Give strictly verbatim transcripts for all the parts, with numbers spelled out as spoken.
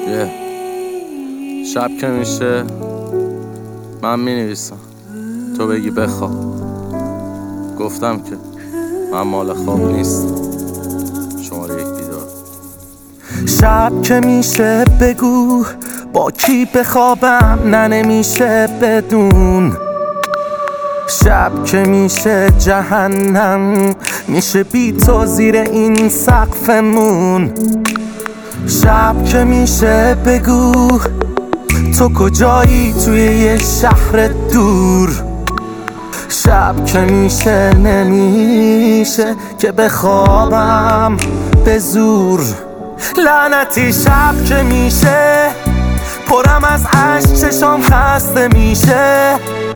yeah. شب که میشه من می نویسم، تو بگی بخواب. گفتم که من مال خواب نیست. شماره یک بیدار. شب که میشه بگو با کی بخوابم، نه نمیشه بدون. شب که میشه جهنم، میشه بی تو زیر این سقفمون. شب که میشه بگو تو کجایی توی یه شهر دور. شب که میشه نمیشه که بخوابم به زور. لعنتی شب که میشه پرم از عشق، چشام خسته میشه.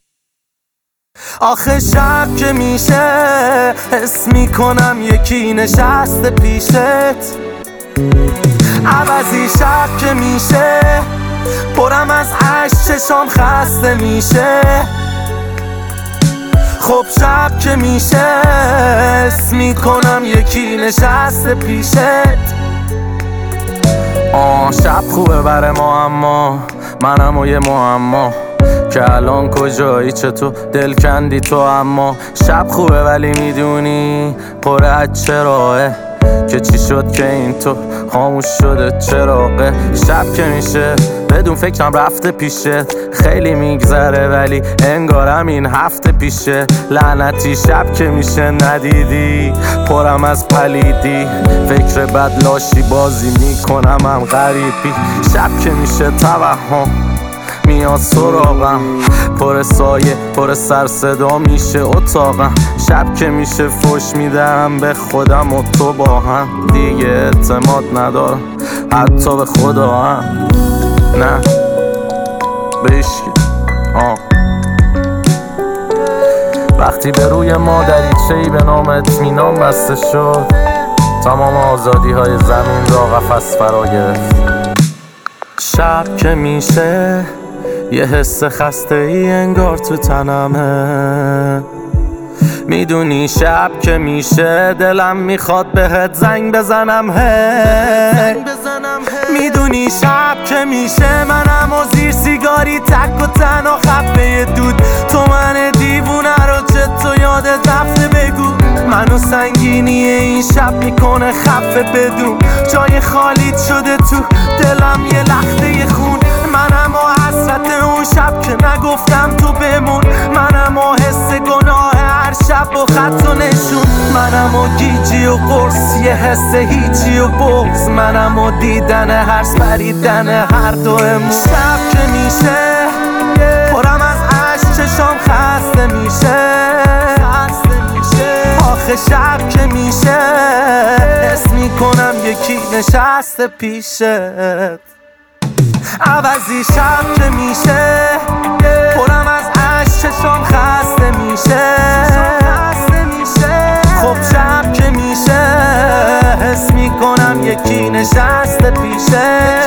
آخه شب که میشه حس میکنم یکی نشسته پیشت. عوضی شب که میشه پرم از عشق، چشام خسته میشه. خب شب که میشه حس میکنم یکی نشسته پیشت. آه شب خوبه بر ما، اما منم و یه معما که الان کجایی، چطور دل کندی تو. اما شب خوبه ولی میدونی پر از چراغه، که چی شد که این تو خاموش شده چراغه. شب که میشه بدون فکرم رفته پیشه، خیلی میگذره ولی انگارم این هفته پیشه. لعنتی شب که میشه ندیدی پرم از پلیدی، فکر بد لاشی بازی میکنم هم غریبی. شب که میشه توهم میاد سراغم، پر سایه پر سر صدا میشه اتاقم. شب که میشه فوش میدم به خودم و تو با هم، دیگه اعتماد ندارم حتی به خدا هم، نه به هیچکی. آه وقتی به روی ما دریچه‌ای به نام اطمینان بسته شد، تمام آزادی های زمین را قفس فرا گرفت. شب که میشه یه حس خسته ای انگار تو تنمه. میدونی شب که میشه دلم میخواد بهت زنگ بزنم هی. میدونی شب که میشه منم و زیر سیگاری تک و تنها خفه دود. تو من دیوونه رو چه تو یادت رفته بگو. منو سنگینی این شب میکنه خفه بدون. جای خالیت شده تو دلم یه لخته خون. منم و حسرت اون شب که نگفتم تو بمون. منم و حس گناه هر شب و خط و نشون. منم و گیجی و قرص یه حس هیچی و بغض. منم و دیدن هر سپریدن هر دومون. شب که میشه پرم از عشق، چشام خسته میشه. آخه شب که میشه حس میکنم یکی نشسته پیشت. عوضی شب که میشه پرم از عشق، چشام خسته میشه. خب شب که میشه حس میکنم یکی نشسته پیشه.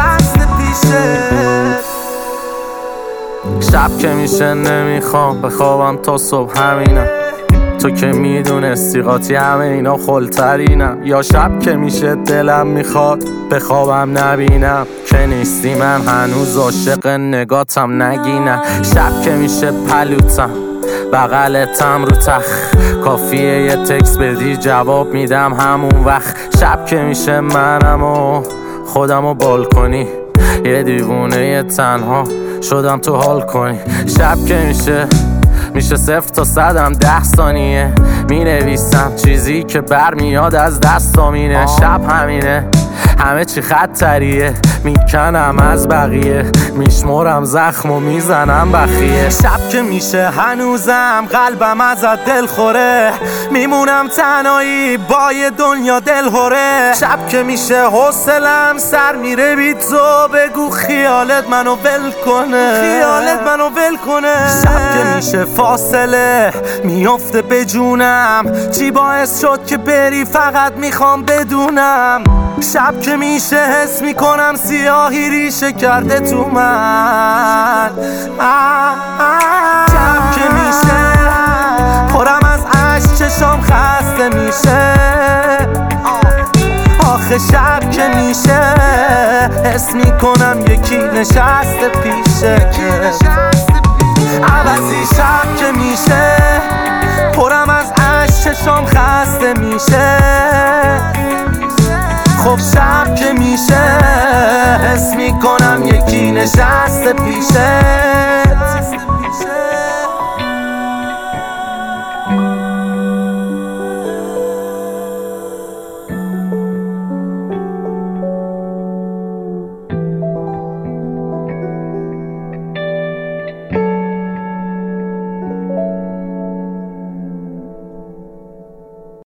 شب که میشه نمیخوام بخوابم تا صبح، همینم تو که میدونستی قاطی همه اینا خلترینم. یا شب که میشه دلم میخواد بخوابم نبینم که نیستی، من هنوز عاشق نگاتم نگینم. شب که میشه پلوتم بغلتم رو تخ، کافیه یه تکس بدی جواب میدم همون وقت. شب که میشه منم و خودم و بالکنی، یه دیوونه یه تنها شدم تو حال کنی. شب که میشه میشه صفر تا صدم ده ثانیه، می نویسم چیزی که برمیاد از دستامینه. شب همینه همه چی خطریه، میکنم از بقیه، میشمرم زخم و میزنم بخیه. شب که میشه هنوزم قلبم ازت دل خوره، میمونم تنهایی با یه دنیا دل هوره. شب که میشه حوصلم سر میره بی تو، بگو خیالت منو ول کنه، خیالت منو ول کنه. شب که میشه فاصله میفته به جونم، چی باعث شد که بری فقط میخوام بدونم. شب که میشه حس میکنم سیاهی ریشه کرده تو من. شب که میشه پرم از عشق، چشام خسته میشه. آخه شب که میشه حس میکنم یکی نشسته پیشه. عوضی شب که میشه پرم از عشق چشام خسته میشه. خب شب که میشه حس میکنم یکی نشسته پیشه.